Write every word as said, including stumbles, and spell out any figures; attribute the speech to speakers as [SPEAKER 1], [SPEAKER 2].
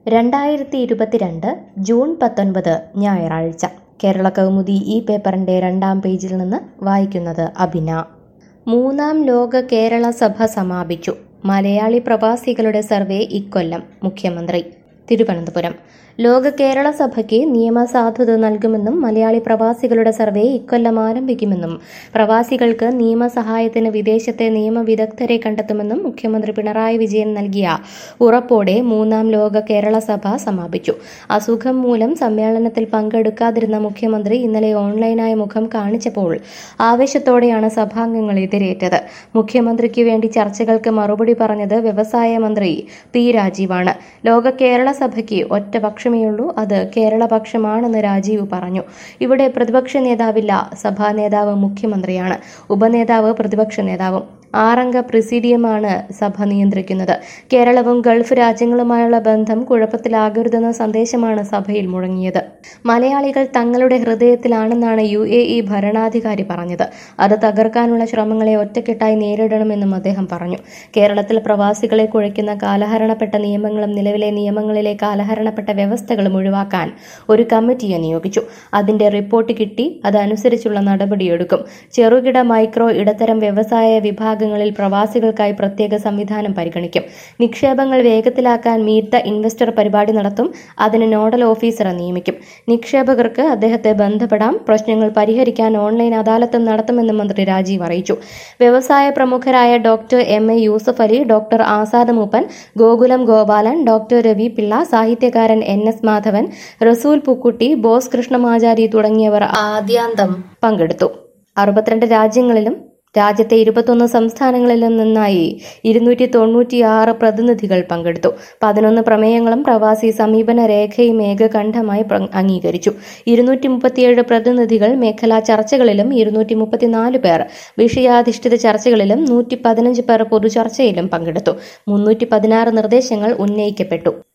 [SPEAKER 1] രണ്ടായിരത്തി ഇരുപത്തിരണ്ട് ജൂൺ പത്തൊൻപത് ഞായറാഴ്ച കേരള കൗമുദി ഈ പേപ്പറിന്റെ രണ്ടാം പേജിൽ നിന്ന് വായിക്കുന്നത് അഭിന. മൂന്നാം ലോക കേരള സഭ സമാപിച്ചു. മലയാളി പ്രവാസികളുടെ സർവേ ഇക്കൊല്ലം. മുഖ്യമന്ത്രി. തിരുവനന്തപുരം. ലോക കേരള സഭയ്ക്ക് നിയമസാധുത നൽകുമെന്നും മലയാളി പ്രവാസികളുടെ സർവേ ഇക്കൊല്ലം ആരംഭിക്കുമെന്നും പ്രവാസികൾക്ക് നിയമസഹായത്തിന് വിദേശത്തെ നിയമവിദഗ്ധരെ കണ്ടെത്തുമെന്നും മുഖ്യമന്ത്രി പിണറായി വിജയൻ നൽകിയ ഉറപ്പോടെ മൂന്നാം ലോക കേരള സഭ സമാപിച്ചു. അസുഖം മൂലം സമ്മേളനത്തിൽ പങ്കെടുക്കാതിരുന്ന മുഖ്യമന്ത്രി ഇന്നലെ ഓൺലൈനായി മുഖം കാണിച്ചപ്പോൾ ആവേശത്തോടെയാണ് സഭാംഗങ്ങൾ എതിരേറ്റത്. മുഖ്യമന്ത്രിക്ക് വേണ്ടി ചർച്ചകൾക്ക് മറുപടി പറഞ്ഞത് വ്യവസായ മന്ത്രി പി രാജീവാണ്. ലോക കേരള സഭയ്ക്ക് ഒറ്റ പക്ഷമേയുള്ളൂ, അത് കേരള പക്ഷമാണെന്ന് രാജീവ് പറഞ്ഞു. ഇവിടെ പ്രതിപക്ഷ നേതാവില്ല. സഭാ നേതാവ് മുഖ്യമന്ത്രിയാണ്. ഉപനേതാവ് പ്രതിപക്ഷ നേതാവും. ആറംഗ പ്രസിഡിയമാണ് സഭ നിയന്ത്രിക്കുന്നത്. കേരളവും ഗൾഫ് രാജ്യങ്ങളുമായുള്ള ബന്ധം കുഴപ്പത്തിലാകരുതെന്ന സന്ദേശമാണ് സഭയിൽ മുഴങ്ങിയത്. മലയാളികൾ തങ്ങളുടെ ഹൃദയത്തിലാണെന്നാണ് യു എ ഇ ഭരണാധികാരി പറഞ്ഞത്. അത് തകർക്കാനുള്ള ശ്രമങ്ങളെ ഒറ്റക്കെട്ടായി നേരിടണമെന്നും അദ്ദേഹം പറഞ്ഞു. കേരളത്തിൽ പ്രവാസികളെ കുഴയ്ക്കുന്ന കാലഹരണപ്പെട്ട നിയമങ്ങളും നിലവിലെ നിയമങ്ങളിലെ കാലഹരണപ്പെട്ട വ്യവസ്ഥകളും ഒഴിവാക്കാൻ ഒരു കമ്മിറ്റിയെ നിയോഗിച്ചു. അതിന്റെ റിപ്പോർട്ട് കിട്ടി, അതനുസരിച്ചുള്ള നടപടിയെടുക്കും. ചെറുകിട, മൈക്രോ, ഇടത്തരം വ്യവസായ വിഭാഗ ങ്ങളിൽ പ്രവാസികൾക്കായി പ്രത്യേക സംവിധാനം പരിഗണിക്കും. നിക്ഷേപങ്ങൾ വേഗത്തിലാക്കാൻ മീറ്റ് ദ ഇൻവെസ്റ്റർ പരിപാടി നടത്തും. അതിന് നോഡൽ ഓഫീസറെ നിയമിക്കും. നിക്ഷേപകർക്ക് അദ്ദേഹത്തെ ബന്ധപ്പെടാം. പ്രശ്നങ്ങൾ പരിഹരിക്കാൻ ഓൺലൈൻ അദാലത്തും നടത്തുമെന്നും മന്ത്രി രാജീവ് അറിയിച്ചു. വ്യവസായ പ്രമുഖരായ doctor M A Yusuff Ali, doctor Azad Moopen, Gokulam Gopalan, doctor Ravi Pillai, സാഹിത്യകാരൻ എൻ എസ് മാധവൻ, റസൂൽ പൂക്കുട്ടി, ബോസ് കൃഷ്ണമാചാരി തുടങ്ങിയവർ ആദ്യാന്തം പങ്കെടുത്തു. അറുപത്തിരണ്ട് രാജ്യങ്ങളിലും രാജ്യത്തെ ഇരുപത്തൊന്ന് സംസ്ഥാനങ്ങളിലും നിന്നായി ഇരുന്നൂറ്റി തൊണ്ണൂറ്റിയാറ് പ്രതിനിധികൾ പങ്കെടുത്തു. പതിനൊന്ന് പ്രമേയങ്ങളും പ്രവാസി സമീപന രേഖയും ഏകകണ്ഠമായി അംഗീകരിച്ചു. ഇരുന്നൂറ്റി മുപ്പത്തിയേഴ് പ്രതിനിധികൾ മേഖലാ ചർച്ചകളിലും ഇരുന്നൂറ്റി മുപ്പത്തിനാല് പേർ വിഷയാധിഷ്ഠിത ചർച്ചകളിലും നൂറ്റി പതിനഞ്ച് പേർ പൊതുചർച്ചയിലും പങ്കെടുത്തു. മുന്നൂറ്റി പതിനാറ് നിർദ്ദേശങ്ങൾ ഉന്നയിക്കപ്പെട്ടു.